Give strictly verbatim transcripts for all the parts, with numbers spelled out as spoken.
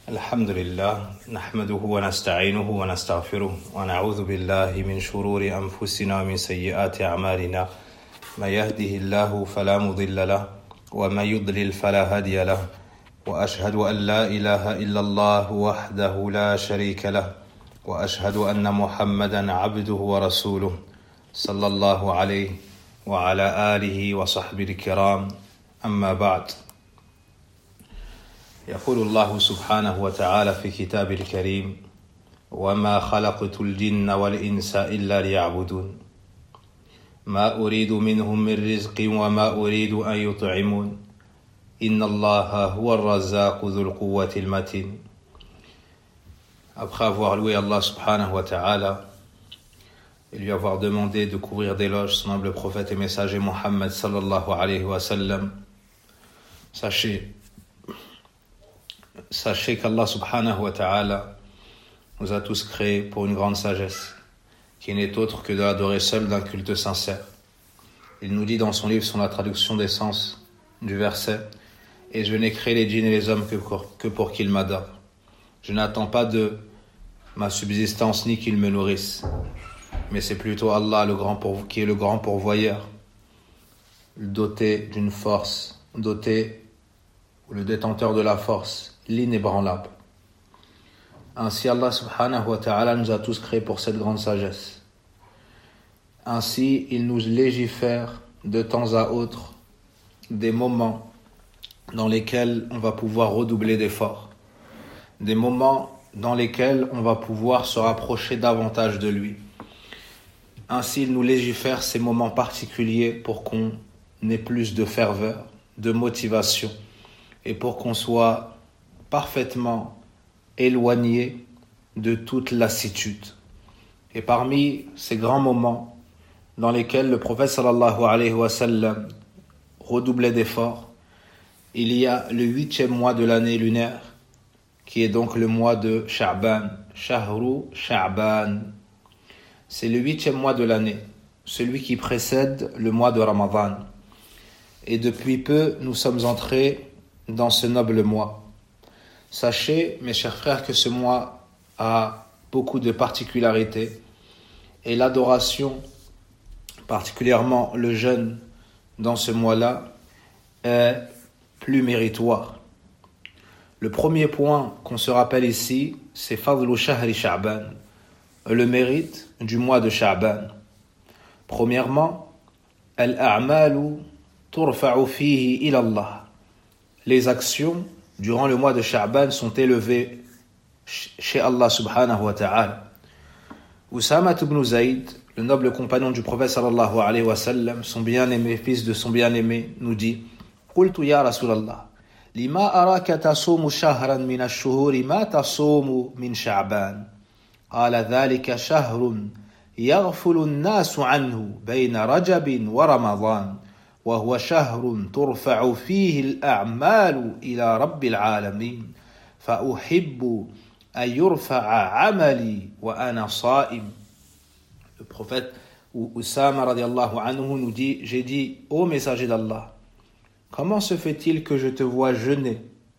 الحمد لله نحمده ونستعينه ونستغفره ونعوذ بالله من شرور أنفسنا ومن سيئات أعمالنا ما يهده الله فلا مضل له وما يضلل فلا هادي له وأشهد أن لا إله إلا الله وحده لا شريك له وأشهد أن محمدا عبده ورسوله صلى الله عليه وعلى آله وصحبه الكرام أما بعد يقول الله سبحانه وتعالى في كتابه الكريم وما خلقت الجن والإنس إلا ليعبدون ما أريد منهم من رزق وما أريد أن يطعمون إن الله هو الرزاق ذو القوة المتين. Après avoir loué Allah subhanahu wa ta'ala et lui avoir demandé de couvrir d'éloges son humble prophète et messager Muhammad sallallahu alayhi wa sallam, sachez Sachez qu'Allah subhanahu wa ta'ala nous a tous créés pour une grande sagesse, qui n'est autre que de l'adorer seul d'un culte sincère. Il nous dit dans son livre sur la traduction des sens du verset « Et je n'ai créé les djinns et les hommes que pour, que pour qu'ils m'adorent. Je n'attends pas de ma subsistance ni qu'ils me nourrissent, mais c'est plutôt Allah le grand pour, qui est le grand pourvoyeur, doté d'une force, doté ou le détenteur de la force, l'inébranlable. Ainsi Allah subhanahu wa ta'ala nous a tous créés pour cette grande sagesse. Ainsi il nous légifère de temps à autre des moments dans lesquels on va pouvoir redoubler d'efforts, des moments dans lesquels on va pouvoir se rapprocher davantage de lui. Ainsi il nous légifère ces moments particuliers pour qu'on ait plus de ferveur, de motivation et pour qu'on soit parfaitement éloigné de toute lassitude. Et parmi ces grands moments dans lesquels le prophète sallallahu alayhi wa sallam redoublait d'efforts, il y a le huitième mois de l'année lunaire, qui est donc le mois de Sha'ban, Shahru Sha'ban. C'est le huitième mois de l'année, celui qui précède le mois de Ramadan. Et depuis peu, nous sommes entrés dans ce noble mois. Sachez, mes chers frères, que ce mois a beaucoup de particularités et l'adoration, particulièrement le jeûne dans ce mois-là, est plus méritoire. Le premier point qu'on se rappelle ici, c'est Fadlu Shahri Sha'ban, le mérite du mois de Sha'ban. Premièrement, Al-a'malu turfa'u fihi ila Allah. Les actions durant le mois de Sha'ban sont élevés chez Allah subhanahu wa ta'ala. Usama ibn Zayd, le noble compagnon du prophète sallallahu alayhi wa sallam, son bien-aimé, fils de son bien-aimé, nous dit Qultu ya Rasulallah, lima araka tasumu shahran min ash-shuhuri ma tasumu min Sha'ban. Qala dhalika shahrun yaghfulu an-nasu anhu bayna Rajabin wa Ramadan. وهو شهر ترفع فيه الأعمال إلى رب العالمين فأحب أن يرفع عملي وأنا صائم. Le prophète Usama radiallahu anhu nous dit, j'ai dit, ô messager d'Allah, comment se fait-il que je te vois jeûner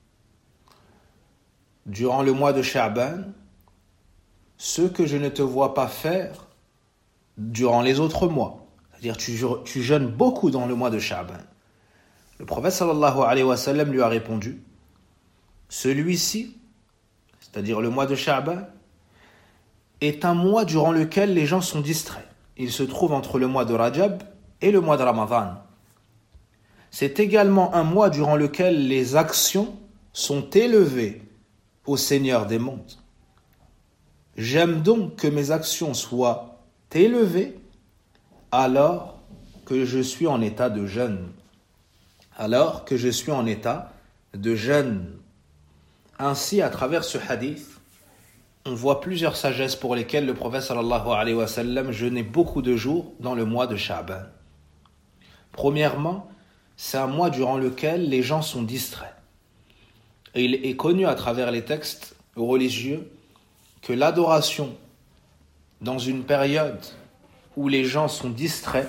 durant le mois de Sha'ban ce que je ne te vois pas faire durant les autres mois? C'est-à-dire tu, tu jeûnes beaucoup dans le mois de Sha'ban. Le prophète sallallahu alayhi wa sallam lui a répondu, celui-ci, c'est-à-dire le mois de Sha'ban, est un mois durant lequel les gens sont distraits. Il se trouve entre le mois de Rajab et le mois de Ramadan. C'est également un mois durant lequel les actions sont élevées au Seigneur des mondes. J'aime donc que mes actions soient élevées alors que je suis en état de jeûne. Alors que je suis en état de jeûne. Ainsi, à travers ce hadith, on voit plusieurs sagesses pour lesquelles le prophète sallallahu alayhi wa sallam jeûnait beaucoup de jours dans le mois de Sha'ban. Premièrement, c'est un mois durant lequel les gens sont distraits. Et il est connu à travers les textes religieux que l'adoration dans une période où les gens sont distraits,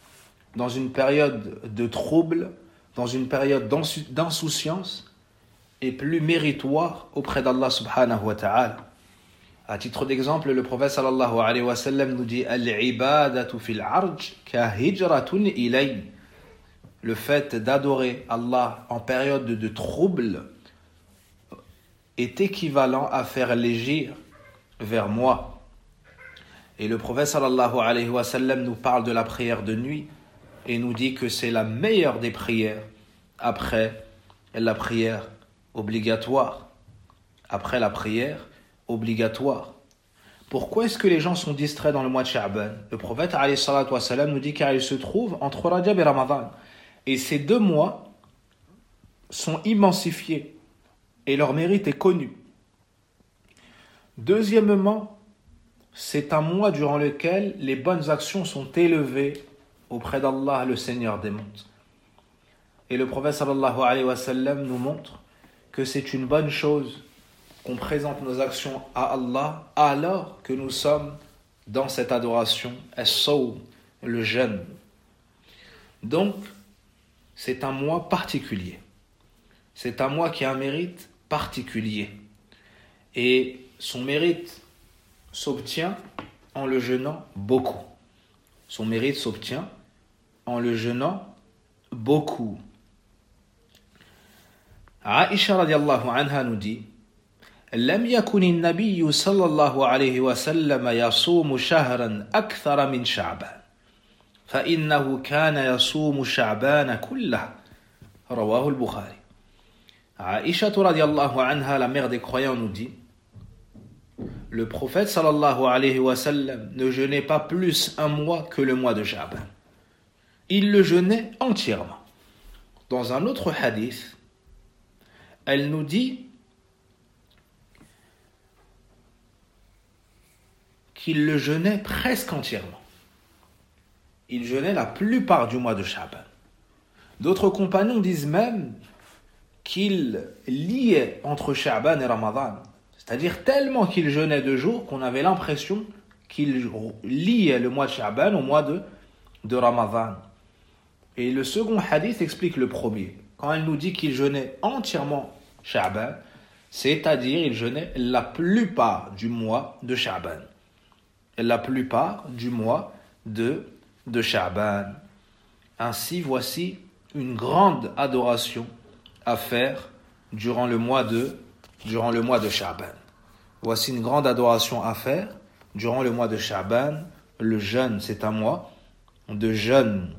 dans une période de trouble, dans une période d'insouciance, et plus méritoire auprès d'Allah subhanahu wa ta'ala. À titre d'exemple, le prophète sallallahu alayhi wa sallam nous dit Al-ibadatu fil arj ka hijratun ilay. Le fait d'adorer Allah en période de trouble est équivalent à faire légir vers moi. Et le prophète sallallahu alayhi wa sallam nous parle de la prière de nuit et nous dit que c'est la meilleure des prières après la prière obligatoire. Après la prière obligatoire. Pourquoi est-ce que les gens sont distraits dans le mois de Sha'ban? Le prophète alayhi salatu wa sallam nous dit car il se trouve entre Rajab et Ramadan. Et ces deux mois sont immensifiés et leur mérite est connu. Deuxièmement, c'est un mois durant lequel les bonnes actions sont élevées auprès d'Allah, le Seigneur des mondes. Et le prophète sallallahu alayhi wa sallam nous montre que c'est une bonne chose qu'on présente nos actions à Allah alors que nous sommes dans cette adoration, as-sawm, le jeûne. Donc, c'est un mois particulier. C'est un mois qui a un mérite particulier. Et son mérite s'obtient en le jeûnant beaucoup. Son mérite s'obtient en le jeûnant beaucoup. Aïcha radiallahu anha nous dit لم يكن النبي صلى الله عليه وسلم يصوم شهرا أكثر من شعبان فإنه كان يصوم شعبان كله رواه البخاري. Aïcha radiallahu anha, la mère des croyants, nous dit le prophète sallallahu alayhi wa sallam ne jeûnait pas plus un mois que le mois de Sha'ban. Il le jeûnait entièrement. Dans un autre hadith, elle nous dit qu'il le jeûnait presque entièrement. Il jeûnait la plupart du mois de Sha'ban. D'autres compagnons disent même qu'il liait entre Sha'ban et Ramadan. C'est-à-dire tellement qu'il jeûnait deux jours qu'on avait l'impression qu'il liait le mois de Sha'ban au mois de, de Ramadan. Et le second hadith explique le premier. Quand elle nous dit qu'il jeûnait entièrement Sha'ban, c'est-à-dire il jeûnait la plupart du mois de Sha'ban. La plupart du mois de, de Sha'ban. Ainsi, voici une grande adoration à faire durant le mois de, durant le mois de Sha'ban. Voici une grande adoration à faire durant le mois de Sha'ban. Le jeûne, c'est un mois de jeûne.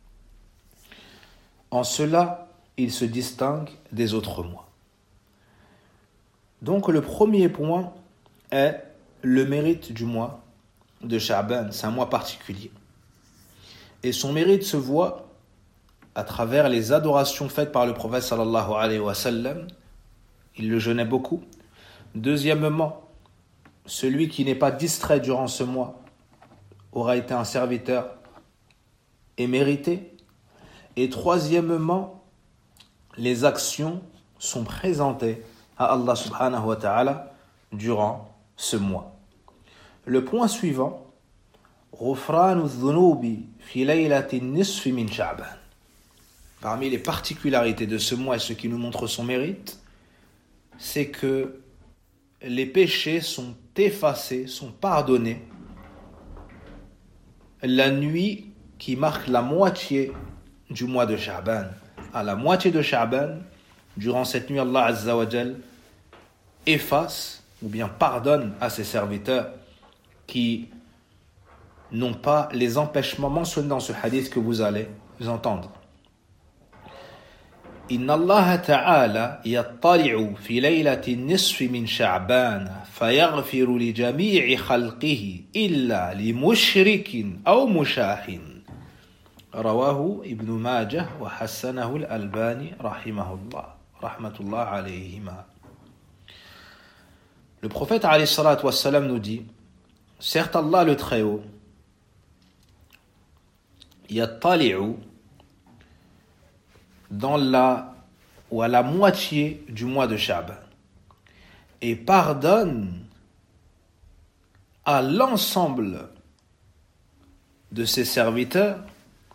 En cela, il se distingue des autres mois. Donc, le premier point est le mérite du mois de Sha'ban. C'est un mois particulier. Et son mérite se voit à travers les adorations faites par le prophète sallallahu alayhi wa sallam. Il le jeûnait beaucoup. Deuxièmement, celui qui n'est pas distrait durant ce mois aura été un serviteur et mérité. Et troisièmement, les actions sont présentées à Allah subhanahu wa ta'ala durant ce mois. Le point suivant, غفران الذنوب في ليلة النصف من شعبان. Parmi les particularités de ce mois et ce qui nous montre son mérite, c'est que les péchés sont effacés, sont pardonnés la nuit qui marque la moitié du mois de Sha'ban. À la moitié de Sha'ban, durant cette nuit, Allah Azza wa Jal efface ou bien pardonne à ses serviteurs qui n'ont pas les empêchements mentionnés dans ce hadith que vous allez entendre. إن الله تعالى يطلع في ليلة النصف من شعبان فيغفر لجميع خلقه إلا لمشرك أو مشاح رواه ابن ماجه وحسنه الألباني رحمه الله رحمة الله عليهما. Le prophète alayhi salatu wa salam nous dit, certes Allah le Très-Haut yattali'u dans la ou à la moitié du mois de Sha'ban et pardonne à l'ensemble de ses serviteurs,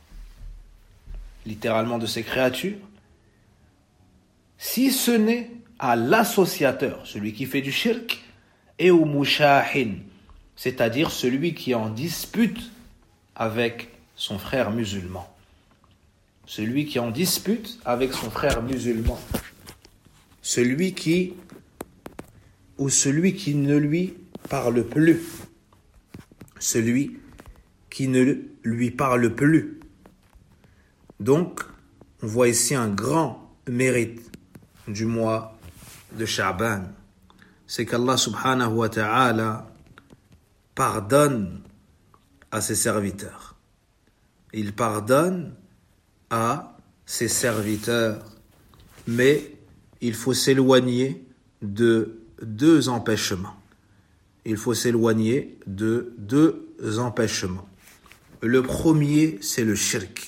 littéralement de ses créatures, si ce n'est à l'associateur, celui qui fait du shirk, et au mushahin, c'est-à-dire celui qui est en dispute avec son frère musulman. Celui qui est en dispute avec son frère musulman. Celui qui, ou celui qui ne lui parle plus. Celui qui ne lui parle plus. Donc, on voit ici un grand mérite du mois de Sha'ban. C'est qu'Allah subhanahu wa ta'ala pardonne à ses serviteurs. Il pardonne à ses serviteurs. Mais il faut s'éloigner de deux empêchements. Il faut s'éloigner de deux empêchements. Le premier, c'est le shirk.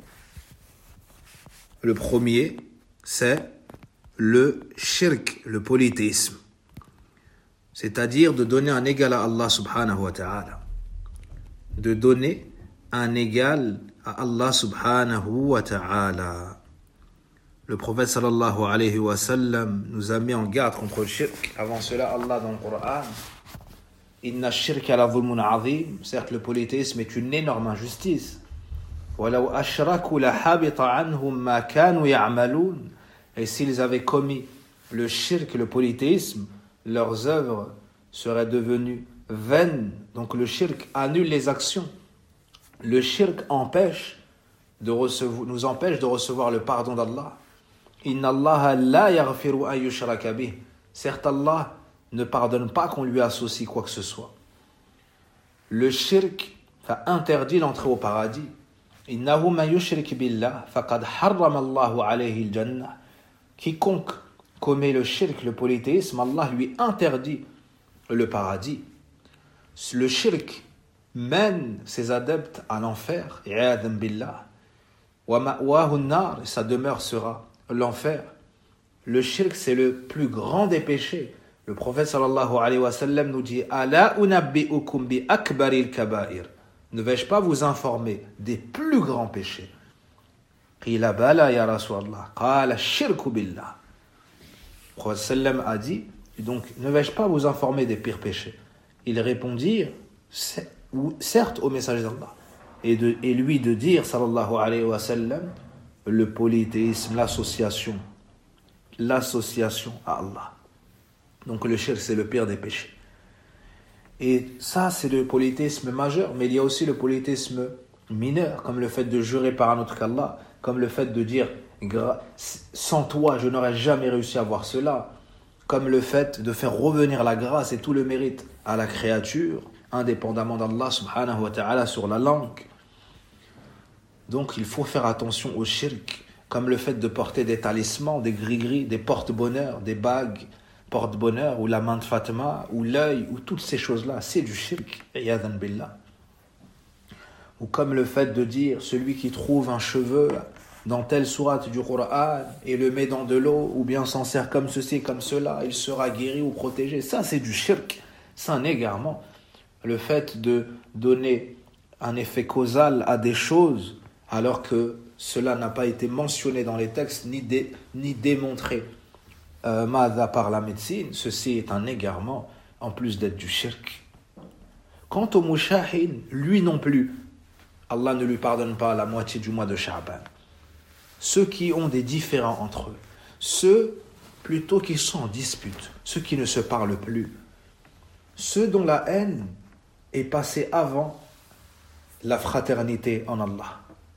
Le premier, c'est le shirk, le polythéisme. C'est-à-dire de donner un égal à Allah subhanahu wa ta'ala. De donner un égal à Allah subhanahu wa ta'ala. Le prophète sallallahu alayhi wa sallam nous a mis en garde contre le shirk. Avant cela, Allah dans le Coran, Inna shirka la dhulmun azim. Certes, le polythéisme est une énorme injustice. Walau ashraku la habita anhum ma kanu ya'malun. Et s'ils avaient commis le shirk, le polythéisme, leurs œuvres seraient devenues vaines. Donc le shirk annule les actions. Le shirk empêche de recevoir, nous empêche de recevoir le pardon d'Allah. Inna Allah la yaghfiru an yushraka bih. Certes, Allah ne pardonne pas qu'on lui associe quoi que ce soit. Le shirk a interdit l'entrée au paradis. Innahu man yushrik billah faqad harrama Allahu alayhi al-jannah. Quiconque commet le shirk, le polythéisme, Allah lui interdit le paradis. Le shirk mène ses adeptes à l'enfer, i'adhan billah. Wa ma'wahu an-nar, sa demeure sera l'enfer. Le shirk, c'est le plus grand des péchés. Le prophète sallallahu alayhi wa sallam nous dit Ala unabbi'ukum bi akbaril kaba'ir. Ne vais-je pas vous informer des plus grands péchés? Qila bala ya Rasulallah. Qala shirku billah. Le prophète sallam a dit donc ne vais-je pas vous informer des pires péchés? Ils répondirent certes au messager d'Allah. Et, de, et lui de dire sallallahu alayhi wa sallam le polythéisme, l'association, l'association à Allah. Donc le shirk, c'est le pire des péchés. Et ça, c'est le polythéisme majeur, mais il y a aussi le polythéisme mineur, comme le fait de jurer par un autre qu'Allah, comme le fait de dire sans toi, je n'aurais jamais réussi à voir cela, comme le fait de faire revenir la grâce et tout le mérite à la créature, indépendamment d'Allah subhanahu wa ta'ala sur la langue. Donc il faut faire attention au shirk, comme le fait de porter des talismans, des gris-gris, des porte-bonheur, des bagues, porte-bonheur, ou la main de Fatima, ou l'œil, ou toutes ces choses-là, c'est du shirk, iyadhan billah. Ou comme le fait de dire, celui qui trouve un cheveu dans telle sourate du Coran, et le met dans de l'eau, ou bien s'en sert comme ceci, comme cela, il sera guéri ou protégé. Ça, c'est du shirk, c'est un égarement. Le fait de donner un effet causal à des choses, alors que cela n'a pas été mentionné dans les textes, ni, dé, ni démontré euh, Mada par la médecine, ceci est un égarement, en plus d'être du shirk. Quant au mushahin, lui non plus, Allah ne lui pardonne pas la moitié du mois de Sha'ban. Ceux qui ont des différends entre eux, ceux plutôt qui sont en dispute, ceux qui ne se parlent plus, ceux dont la haine est passée avant la fraternité en Allah,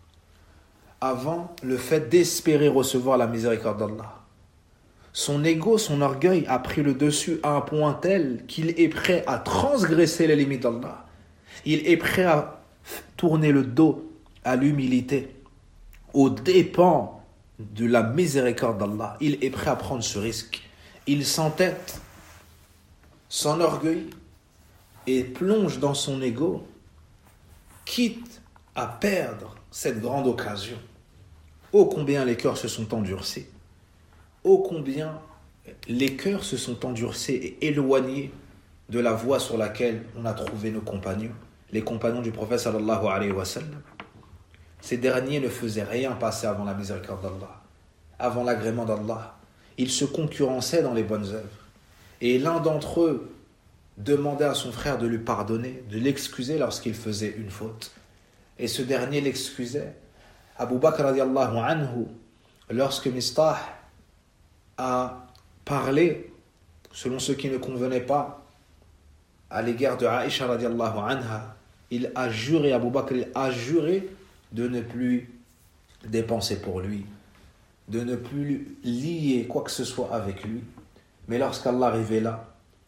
avant le fait d'espérer recevoir la miséricorde d'Allah. Son ego, son orgueil a pris le dessus à un point tel qu'il est prêt à transgresser les limites d'Allah. Il est prêt à tourner le dos à l'humilité, aux dépens de la miséricorde d'Allah. Il est prêt à prendre ce risque. Il s'entête, s'enorgueillit et plonge dans son ego, quitte à perdre cette grande occasion. Ô combien les cœurs se sont endurcis. Ô combien les cœurs se sont endurcis et éloignés de la voie sur laquelle on a trouvé nos compagnons, les compagnons du prophète sallallahu alayhi wa sallam. Ces derniers ne faisaient rien passer avant la miséricorde d'Allah, avant l'agrément d'Allah. ils se concurrençaient dans les bonnes œuvres. Et l'un d'entre eux demandait à son frère de lui pardonner, de l'excuser lorsqu'il faisait une faute. Et ce dernier l'excusait. Abu Bakr radiallahu anhu, lorsque Mistah a parlé, selon ce qui ne convenait pas, à l'égard de Aïcha radiallahu anha, il a juré, Abu Bakr il a juré de ne plus dépenser pour lui, de ne plus lier quoi que ce soit avec lui. Mais lorsqu'Allah révéla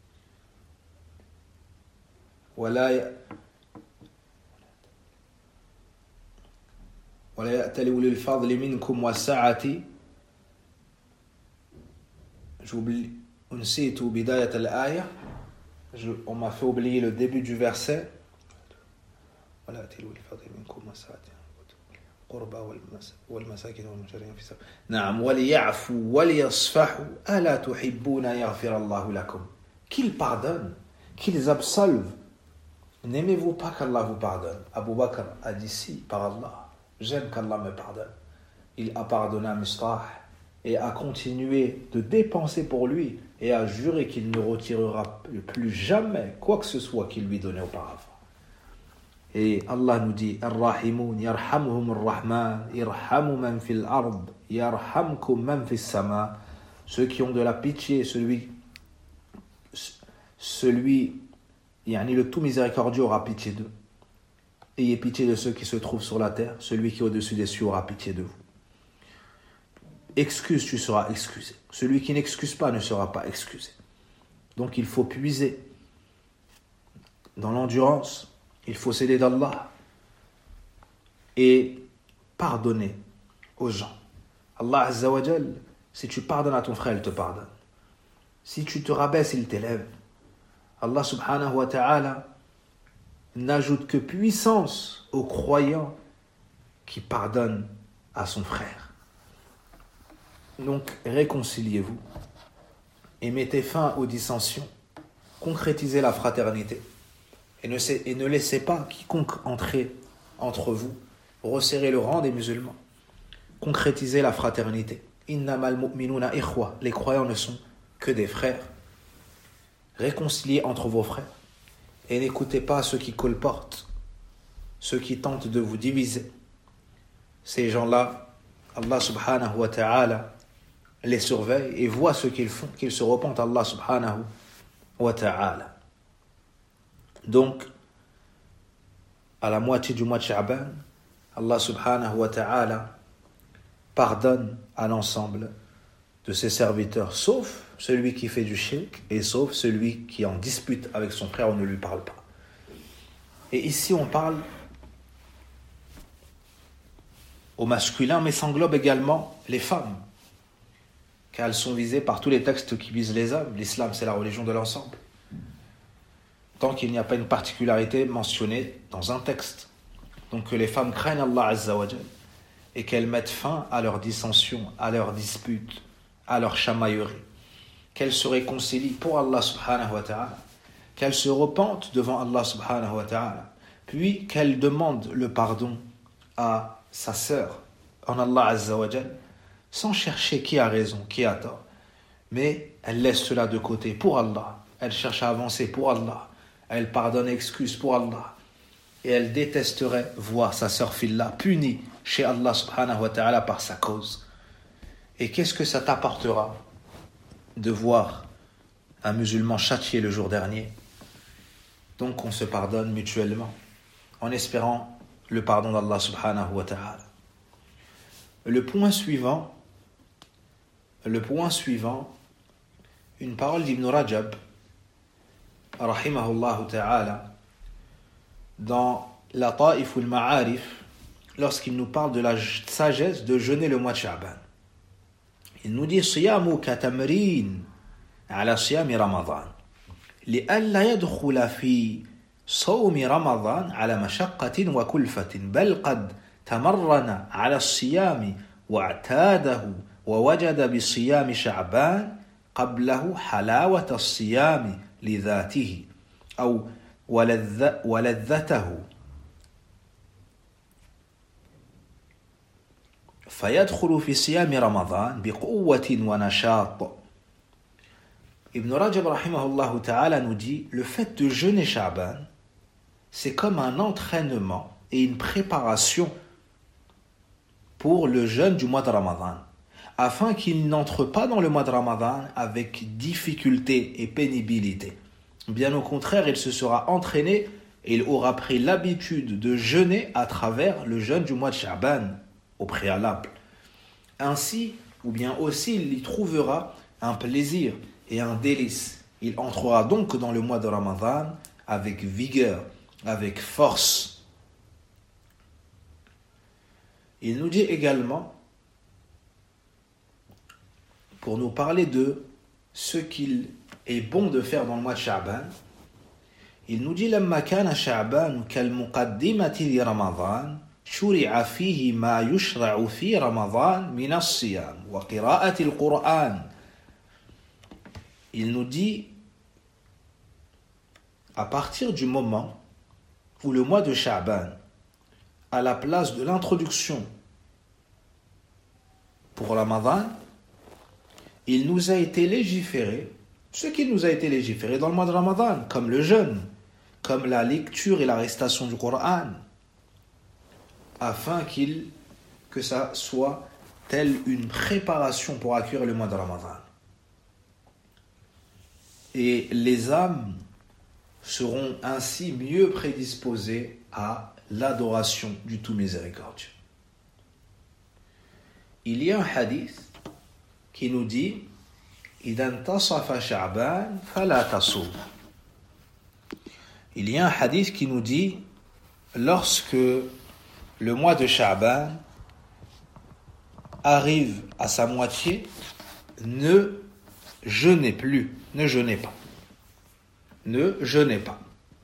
ولا ولا يأتل أولي الفضل منكم والسعة j'oublie نسيت بداية الآية on m'a fait oublier le début du verset ولا يأتل أولي الفضل منكم والسعة قربى والمساكين والمجرمين في سبيل نعم وليعفوا وليصفحوا ألا تحبون يغفر الله لكم qu'ils pardonnent, qu'ils absolvent. N'aimez-vous pas qu'Allah vous pardonne? Abu Bakr a dit si, par Allah, j'aime qu'Allah me pardonne. Il a pardonné à Mistah et a continué de dépenser pour lui et a juré qu'il ne retirera plus jamais quoi que ce soit qu'il lui donnait auparavant. Et Allah nous dit Ar-Rahimun yarhamhum ar-Rahman irhamu man fil ard yarhamkum man fis sama. Ceux qui ont de la pitié, celui celui Yani le tout miséricordieux aura pitié d'eux. Ayez pitié de ceux qui se trouvent sur la terre. Celui qui est au-dessus des cieux aura pitié de vous. Excuse, tu seras excusé. Celui qui n'excuse pas ne sera pas excusé. Donc il faut puiser dans l'endurance. Il faut s'aider d'Allah et pardonner aux gens. Allah Azza wa Jal, si tu pardonnes à ton frère, il te pardonne. Si tu te rabaisses, il t'élève. Allah subhanahu wa ta'ala n'ajoute que puissance aux croyants qui pardonnent à son frère. Donc réconciliez-vous et mettez fin aux dissensions, concrétisez la fraternité et ne, et ne laissez pas quiconque entrer entre vous, resserrez le rang des musulmans, concrétisez la fraternité. Innamal mu'minuna ikhwa, les croyants ne sont que des frères. Réconciliez entre vos frères et n'écoutez pas ceux qui colportent, ceux qui tentent de vous diviser. Ces gens-là, Allah subhanahu wa ta'ala les surveille et voit ce qu'ils font, qu'ils se repentent à Allah subhanahu wa ta'ala. Donc, à la moitié du mois de Sha'ban, Allah subhanahu wa ta'ala pardonne à l'ensemble de ses serviteurs, sauf celui qui fait du shirk et sauf celui qui en dispute avec son frère, on ne lui parle pas. Et ici on parle au masculin, mais ça englobe également les femmes, car elles sont visées par tous les textes qui visent les hommes. L'islam, c'est la religion de l'ensemble, tant qu'il n'y a pas une particularité mentionnée dans un texte. Donc que les femmes craignent Allah Azza wa Jal et qu'elles mettent fin à leurs dissensions, à leurs disputes, à leurs chamailleries, qu'elles se réconcilient pour Allah subhanahu wa ta'ala, qu'elles se repentent devant Allah subhanahu wa ta'ala, puis qu'elles demandent le pardon à sa sœur en Allah Azza wa Jal, sans chercher qui a raison, qui a tort. Mais elle laisse cela de côté pour Allah, elle cherche à avancer pour Allah, elle pardonne et excuse pour Allah, et elle détesterait voir sa sœur Fillah punie chez Allah subhanahu wa ta'ala par sa cause. Et qu'est-ce que ça t'apportera de voir un musulman châtié le jour dernier? Donc on se pardonne mutuellement en espérant le pardon d'Allah subhanahu wa ta'ala. Le point suivant, le point suivant, une parole d'Ibn Rajab, rahimahullah ta'ala, dans la Ta'if al-Ma'arif, lorsqu'il nous parle de la sagesse de jeûner le mois de Sha'ban. Il nous dit صيامك تمرين على صيام رمضان لئلا يدخل في صوم رمضان على مشقة وكلفة بل قد تمرن على الصيام واعتاده ووجد بصيام شعبان قبله حلاوة الصيام لذاته أو ولذته فيدخل في صيام رمضان بقوة ونشاط. Ibn Rajab rahimahullah ta'ala nous dit, le fait de jeûner Sha'ban, c'est comme un entraînement et une préparation pour le jeûne du mois de Ramadan, afin qu'il n'entre pas dans le mois de Ramadan avec difficulté et pénibilité. Bien au contraire, il se sera entraîné et il aura pris l'habitude de jeûner à travers le jeûne du mois de Sha'ban au préalable. Ainsi, ou bien aussi, il y trouvera un plaisir et un délice. Il entrera donc dans le mois de Ramadan avec vigueur, avec force. Il nous dit également, pour nous parler de ce qu'il est bon de faire dans le mois de Sha'ban, il nous dit لما كان شعبان كالمقدمة لرمضان شرع فيه ما يشرع في رمضان من الصيام وقراءة القرآن. Il nous dit, à partir du moment où le mois de Sha'ban, à la place de l'introduction pour Ramadan, il nous a été légiféré, ce qui nous a été légiféré dans le mois de Ramadan, comme le jeûne, comme la lecture et la récitation du Coran, afin qu'il, que ça soit telle une préparation pour accueillir le mois de Ramadan. Et les âmes seront ainsi mieux prédisposées à l'adoration du tout miséricordieux. Il y a un hadith qui nous dit إِذَا انْتَصَفَ شَعْبَانَ فَلَا تَصُومُ. Il y a un hadith qui nous dit, lorsque le mois de Sha'ban arrive à sa moitié, ne jeûnez plus, ne jeûnez pas. Ne jeûnez pas.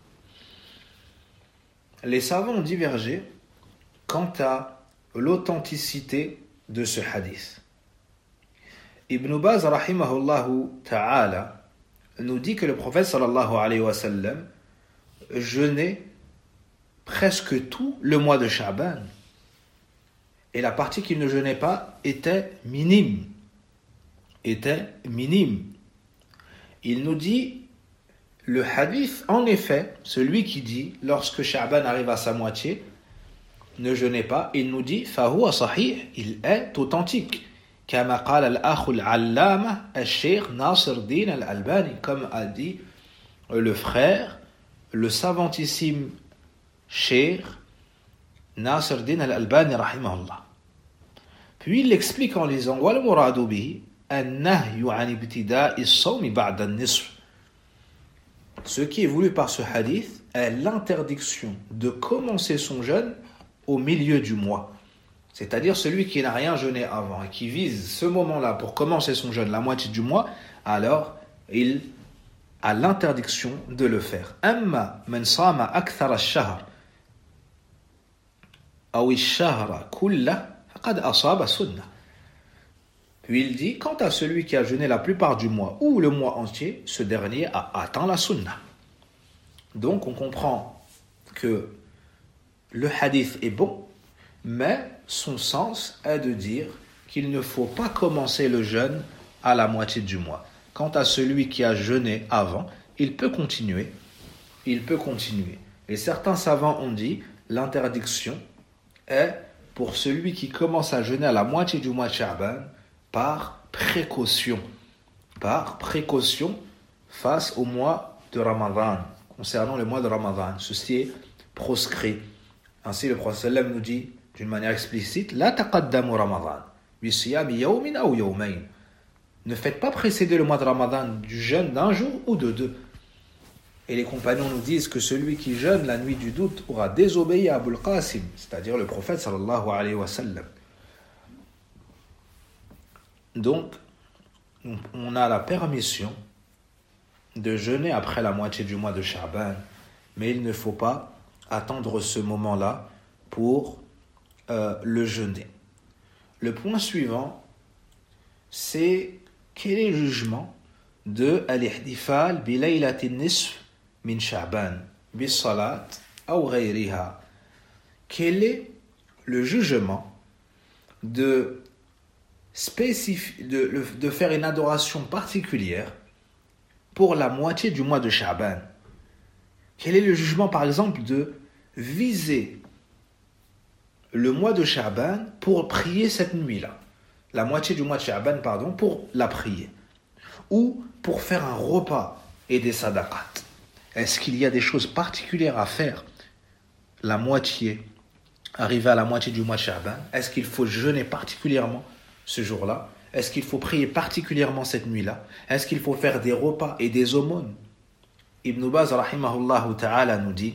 Les savants ont divergé quant à l'authenticité de ce hadith. Ibn Baz rahimahullahu ta'ala nous dit que le prophète sallallahu alayhi wa sallam jeûnait presque tout le mois de Sha'ban. Et la partie qu'il ne jeûnait pas était minime. Était minime. Il nous dit, le hadith, en effet, celui qui dit, lorsque Sha'ban arrive à sa moitié, ne jeûnez pas, il nous dit, fahuwa sahih, il est authentique. Kama qala al-akh al-allama al-sheikh Nasir Din al-Albani, comme a dit le frère, le savantissime Cheikh Nasir Din al-Albani rahimahullah. Puis il l'explique en lisant, wal muradu bihi an-nahyu an ibtida'i as-sawmi ba'da an-nisf. Ce qui est voulu par ce hadith est l'interdiction de commencer son jeûne au milieu du mois. C'est-à-dire celui qui n'a rien jeûné avant et qui vise ce moment-là pour commencer son jeûne, la moitié du mois, alors il a l'interdiction de le faire. Amma man sama akthar ash-shahr aw ash-shahra kullah faqad asaba sunnah. Puis il dit, quant à celui qui a jeûné la plupart du mois ou le mois entier, ce dernier a atteint la sunna. Donc on comprend que le hadith est bon, mais son sens est de dire qu'il ne faut pas commencer le jeûne à la moitié du mois. Quant à celui qui a jeûné avant, il peut continuer. Il peut continuer. Et certains savants ont dit, l'interdiction est pour celui qui commence à jeûner à la moitié du mois de Sha'ban, par précaution, par précaution face au mois de Ramadan, concernant le mois de Ramadan. Ceci est proscrit. Ainsi, le prophète sallam nous dit d'une manière explicite, La taqaddamu Ramadan, bi siyami yawmin aw yawmayn. Ne faites pas précéder le mois de Ramadan du jeûne d'un jour ou de deux. Et les compagnons nous disent que celui qui jeûne la nuit du doute aura désobéi à Abul Qasim, c'est-à-dire le prophète sallallahu alayhi wa sallam. Donc, on a la permission de jeûner après la moitié du mois de Sha'ban, mais il ne faut pas attendre ce moment-là pour euh, le jeûner. Le point suivant, c'est quel est le jugement de al-ihdifal bi laylatin nisf min Sha'ban bi salat ou ghayriha. Quel est le jugement de, spécif- de, de faire une adoration particulière pour la moitié du mois de Sha'ban? Quel est le jugement, par exemple, de viser le mois de Sha'ban pour prier cette nuit-là? La moitié du mois de Sha'ban, pardon, pour la prier. Ou pour faire un repas et des sadaqat. Est-ce qu'il y a des choses particulières à faire la moitié, arriver à la moitié du mois de Sha'ban? Est-ce qu'il faut jeûner particulièrement ce jour-là? Est-ce qu'il faut prier particulièrement cette nuit-là? Est-ce qu'il faut faire des repas et des aumônes? Ibn Baz rahimahullah ta'ala nous dit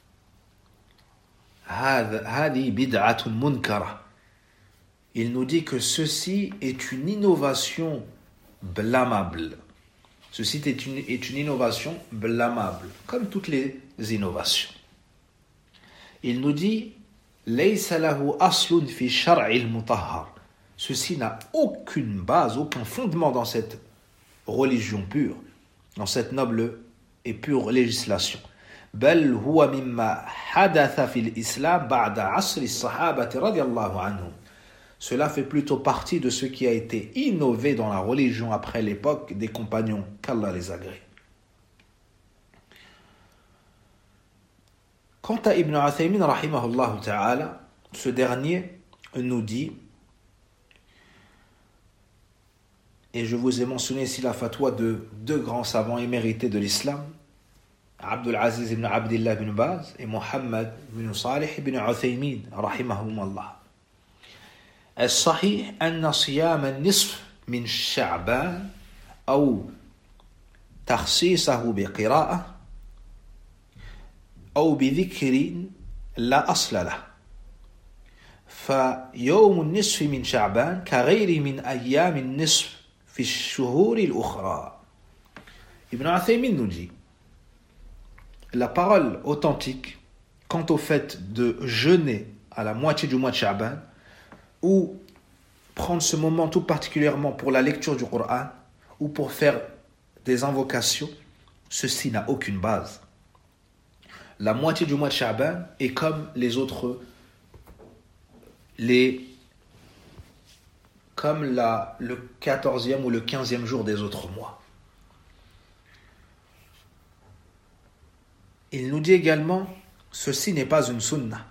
Hadi bid'atun munkara. Il nous dit que ceci est une innovation blâmable. Ceci est une, est une innovation blâmable, comme toutes les innovations. Il nous dit Laysa lahu aslun fi shar'il mutahhar. Ceci n'a aucune base, aucun fondement dans cette religion pure, dans cette noble et pure législation. بل هو مما حدث في الإسلام بعد عصر الصحابة رضي الله عنهم. Cela fait plutôt partie de ce qui a été innové dans la religion après l'époque des compagnons, qu'Allah les agrée. Quant à Ibn Uthaymin rahimahullah ta'ala, ce dernier nous dit, et je vous ai mentionné ici la fatwa de deux grands savants émérités de l'islam, Abdul Aziz ibn Abdillah ibn Baz et Muhammad ibn Salih ibn Uthaymin rahimahum Allah. الصحيح أن صيام النصف من شعبان أو تخصيصه بقراءة أو بذكر لا أصل له فيوم النصف من شعبان كغير من أيام النصف في الشهور الأخرى. Ibn Uthaymin nous dit la parole authentique quant au fait de jeûner à la moitié du mois de Sha'ban ou prendre ce moment tout particulièrement pour la lecture du Coran ou pour faire des invocations, ceci n'a aucune base. La moitié du mois de Sha'ban est comme les autres, les, comme la, le quatorzième ou le quinzième jour des autres mois. Il nous dit également, ceci n'est pas une sunnah.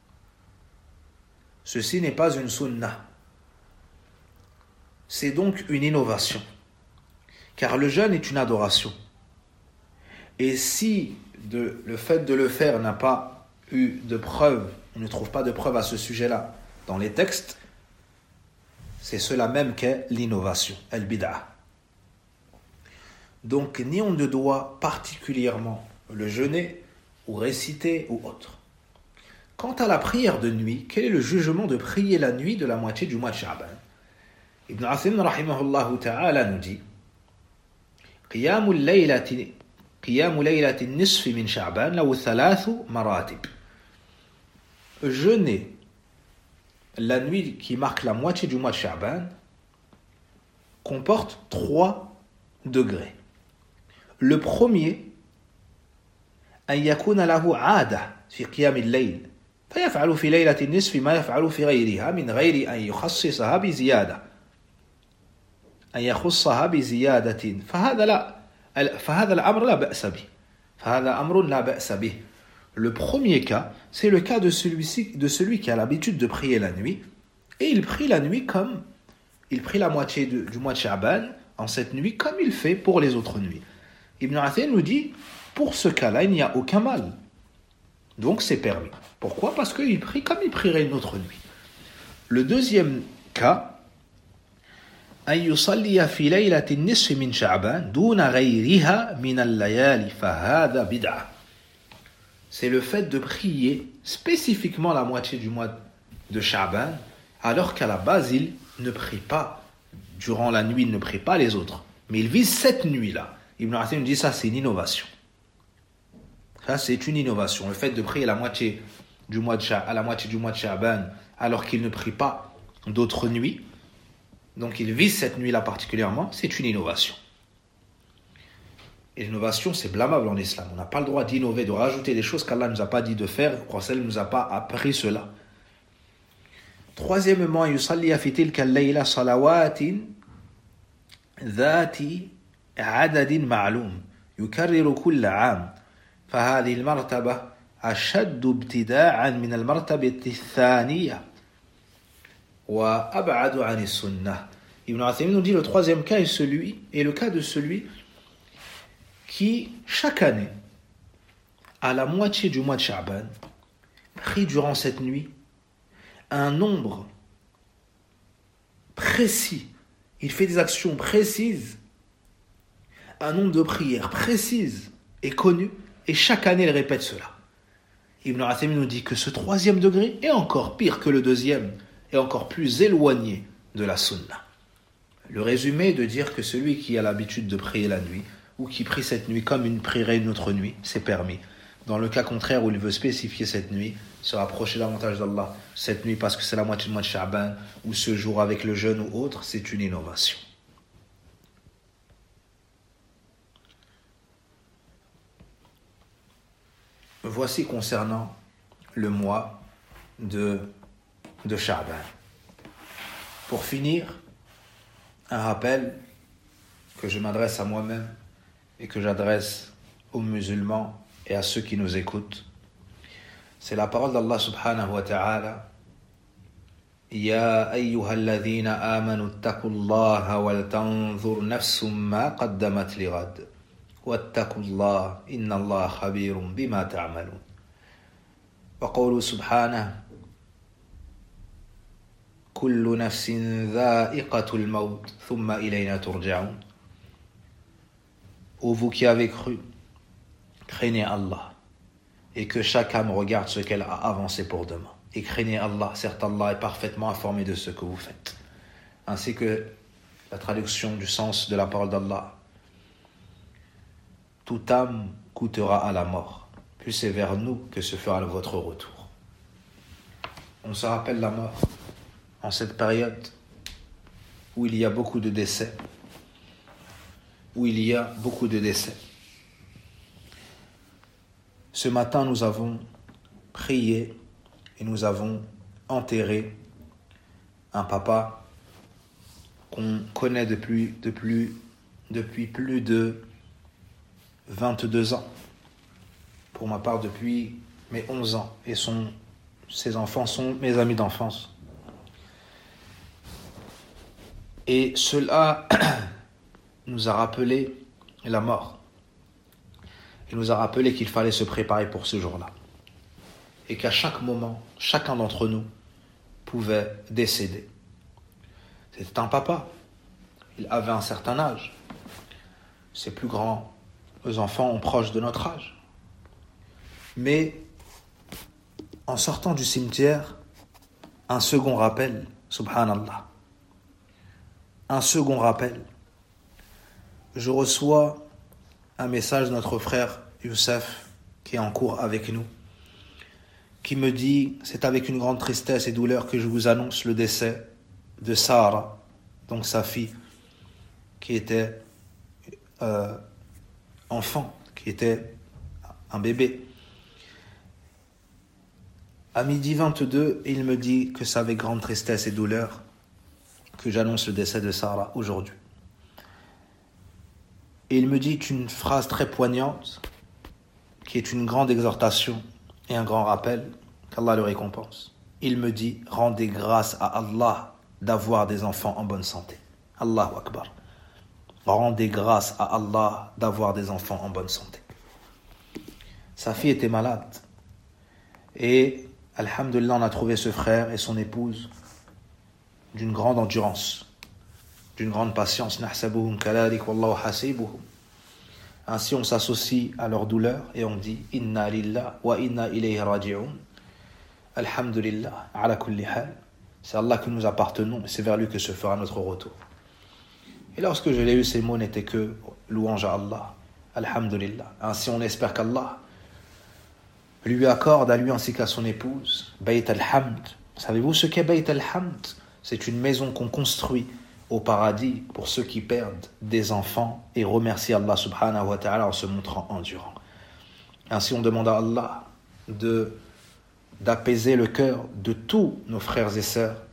Ceci n'est pas une sunnah. C'est donc une innovation. Car le jeûne est une adoration. Et si de, le fait de le faire n'a pas eu de preuve, on ne trouve pas de preuve à ce sujet-là dans les textes, c'est cela même qu'est l'innovation, al-bid'ah. Donc, ni on ne doit particulièrement le jeûner ou réciter ou autre. Quant à la prière de nuit, quel est le jugement de prier la nuit de la moitié du mois de Sha'ban? Ibn Uthaymin rahimahullah ta'ala nous dit قيام الليلة قيام ليلة النصف من شعبان له ثلاث مراتب. Jeûner la nuit qui marque la moitié du mois de Sha'ban comporte trois degrés. Le premier, أن يكون له عادة في قيام الليل فيفعل في ليلة النصف ما يفعل في غيرها من غير أن يخصصها بزيادة أن يخصها بزيادة فهذا لا فهذا الأمر لا بأس به فهذا أمر لا بأس به. Le premier cas, c'est le cas de celui-ci, de celui qui a l'habitude de prier la nuit et il prie la nuit comme il prie la moitié de, du mois de Sha'ban en cette nuit comme il fait pour les autres nuits. Ibn Uthaymin nous dit pour ce cas-là, il n'y a aucun mal. Donc c'est permis. Pourquoi? Parce qu'il prie comme il prierait une autre nuit. Le deuxième cas, أن يصلي في ليلة النصف من شعبان دون غيرها من الليالي فهذا بدعة. C'est le fait de prier spécifiquement la moitié du mois de Sha'ban, alors qu'à la base, il ne prie pas. Durant la nuit, il ne prie pas les autres. Mais il vise cette nuit-là. Ibn Uthaymin dit ça, c'est une innovation. Ça, c'est une innovation. Le fait de prier la moitié du mois de Sha'ban, à la moitié du mois de Sha'ban, alors qu'il ne prie pas d'autres nuits. Donc, il vise cette nuit-là particulièrement. C'est une innovation. Et l'innovation, c'est blâmable en islam. On n'a pas le droit d'innover, de rajouter des choses qu'Allah ne nous a pas dit de faire. Le prophète ne nous a pas appris cela. Troisièmement, يصلي في تلك الليلة صلوات ذات عدد معلوم يكرر كل عام فهذه المرتبة أشد ابتداعا من المرتبة الثانية وأبعد عن السنة. Ibn Uthaymin nous dit le troisième cas est celui est le cas de celui qui chaque année à la moitié du mois de Sha'ban prie durant cette nuit un nombre précis, il fait des actions précises, un nombre de prières précises et connues, et chaque année il répète cela. Ibn Uthaymin nous dit que ce troisième degré est encore pire que le deuxième, et encore plus éloigné de la sunna. Le résumé est de dire que celui qui a l'habitude de prier la nuit, ou qui prie cette nuit comme il prierait une autre nuit, c'est permis. Dans le cas contraire où il veut spécifier cette nuit, se rapprocher davantage d'Allah cette nuit parce que c'est la moitié du mois de Sha'ban, ou ce jour avec le jeûne ou autre, c'est une innovation. Voici concernant le mois de, de Sha'ban. Pour finir, un rappel que je m'adresse à moi-même et que j'adresse aux musulmans et à ceux qui nous écoutent. C'est la parole d'Allah subhanahu wa ta'ala. Ya ayyuha alladhina amanu attaqullaha wal tanzur nafsum ma qaddamat lighad wattaqullaha innallaha khabirun bima ta'malun. Wa qawlu subhanahu kullu nafsin dha'iqatul maut thumma ilayna turja'un. Ô vous qui avez cru, craignez Allah et que chaque âme regarde ce qu'elle a avancé pour demain. Et craignez Allah, certes Allah est parfaitement informé de ce que vous faites. Ainsi que la traduction du sens de la parole d'Allah. Toute âme coûtera à la mort, puis c'est vers nous que se fera votre retour. On se rappelle la mort en cette période où il y a beaucoup de décès, où il y a beaucoup de décès. Ce matin, nous avons prié et nous avons enterré un papa qu'on connaît depuis, depuis, depuis plus de vingt-deux ans. Pour ma part, depuis mes onze ans. Et son, ses enfants sont mes amis d'enfance. Et cela nous a rappelé la mort. Il nous a rappelé qu'il fallait se préparer pour ce jour-là. Et qu'à chaque moment, chacun d'entre nous pouvait décéder. C'était un papa. Il avait un certain âge. Ses plus grands enfants ont proche de notre âge. Mais en sortant du cimetière, un second rappel, subhanallah. Un second rappel. Je reçois un message de notre frère Youssef, qui est en cours avec nous, qui me dit, c'est avec une grande tristesse et douleur que je vous annonce le décès de Sarah, donc sa fille, qui était euh, enfant, qui était un bébé. À midi vingt-deux, il me dit que c'est avec grande tristesse et douleur que j'annonce le décès de Sarah aujourd'hui. Et il me dit une phrase très poignante, qui est une grande exhortation et un grand rappel, qu'Allah le récompense. Il me dit, rendez grâce à Allah d'avoir des enfants en bonne santé. Allahu Akbar. Rendez grâce à Allah d'avoir des enfants en bonne santé. Sa fille était malade. Et, alhamdulillah, on a trouvé ce frère et son épouse d'une grande endurance, d'une grande patience. Ainsi on s'associe à leur douleur et on dit inna lillah wa inna ilayhi raji'un. Alhamdulillah ala kulli hal. C'est Allah que nous appartenons et c'est vers lui que se fera notre retour. Et lorsque je l'ai eu, ces mots n'étaient que louange à Allah. Alhamdulillah. Ainsi on espère qu'Allah lui accorde à lui ainsi qu'à son épouse Bayt al-Hamd. Savez-vous ce qu'est Bayt al-Hamd? C'est une maison qu'on construit au paradis pour ceux qui perdent des enfants et remercient Allah subhanahu wa ta'ala en se montrant endurant. Ainsi on demande à Allah de, d'apaiser le cœur de tous nos frères et sœurs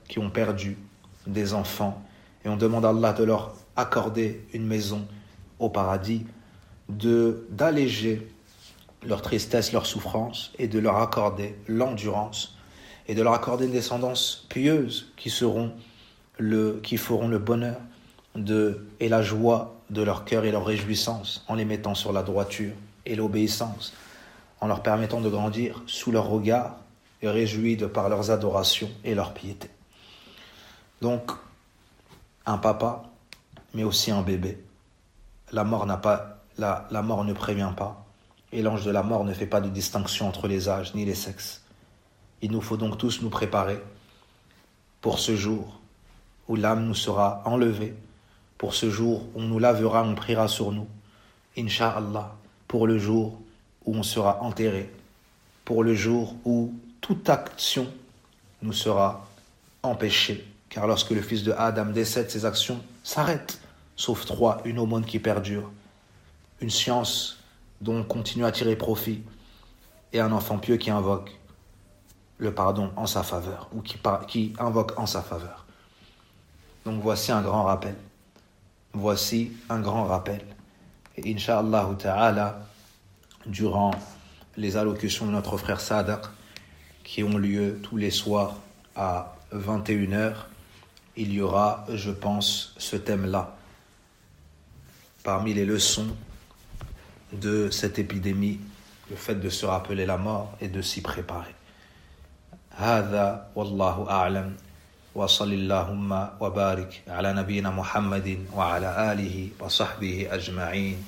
qui ont perdu des enfants et on demande à Allah de leur accorder une maison au paradis, de, d'alléger leur tristesse, leur souffrance et de leur accorder l'endurance et de leur accorder une descendance pieuse qui, seront le, qui feront le bonheur de, et la joie de leur cœur et leur réjouissance en les mettant sur la droiture et l'obéissance, en leur permettant de grandir sous leur regard et réjouis de par leurs adorations et leur piété. Donc, un papa, mais aussi un bébé. La mort n'a pas, la, la mort ne prévient pas, et l'ange de la mort ne fait pas de distinction entre les âges ni les sexes. Il nous faut donc tous nous préparer pour ce jour où l'âme nous sera enlevée, pour ce jour où on nous lavera, on priera sur nous, Inch'Allah, pour le jour où on sera enterré, pour le jour où toute action nous sera empêchée, car lorsque le fils de Adam décède, ses actions s'arrêtent, sauf trois, une aumône qui perdure, une science dont on continue à tirer profit, et un enfant pieux qui invoque le pardon en sa faveur, ou qui, par, qui invoque en sa faveur. Donc voici un grand rappel. Voici un grand rappel. Et Inch'Allah Ta'ala, durant les allocutions de notre frère Sadaq, qui ont lieu tous les soirs à vingt et une heures, il y aura, je pense, ce thème-là, parmi les leçons de cette épidémie, le fait de se rappeler la mort et de s'y préparer. هذا والله أعلم وصل اللهم وبارك على نبينا محمد وعلى آله وصحبه أجمعين.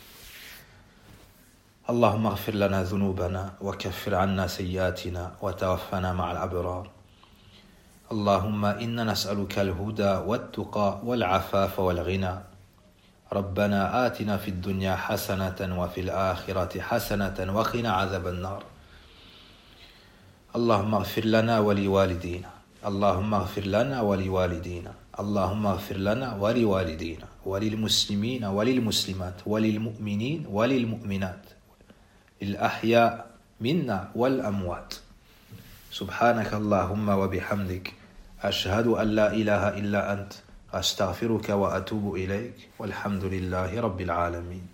اللهم اغفر لنا ذنوبنا وكفر عنا سيئاتنا وتوفنا مع الأبرار. اللهم إنا نسألك الهدى والتقى والعفاف والغنى. ربنا آتنا في الدنيا حسنة وفي الآخرة حسنة وقنا عذاب النار. اللهم اغفر لنا ولوالدينا. اللهم اغفر لنا ولوالدينا. اللهم اغفر لنا ولوالدينا وللمسلمين وللمسلمات وللمؤمنين وللمؤمنات الأحياء منا والأموات. سبحانك اللهم وبحمدك أشهد أن لا إله إلا أنت أستغفرك وأتوب إليك والحمد لله رب العالمين.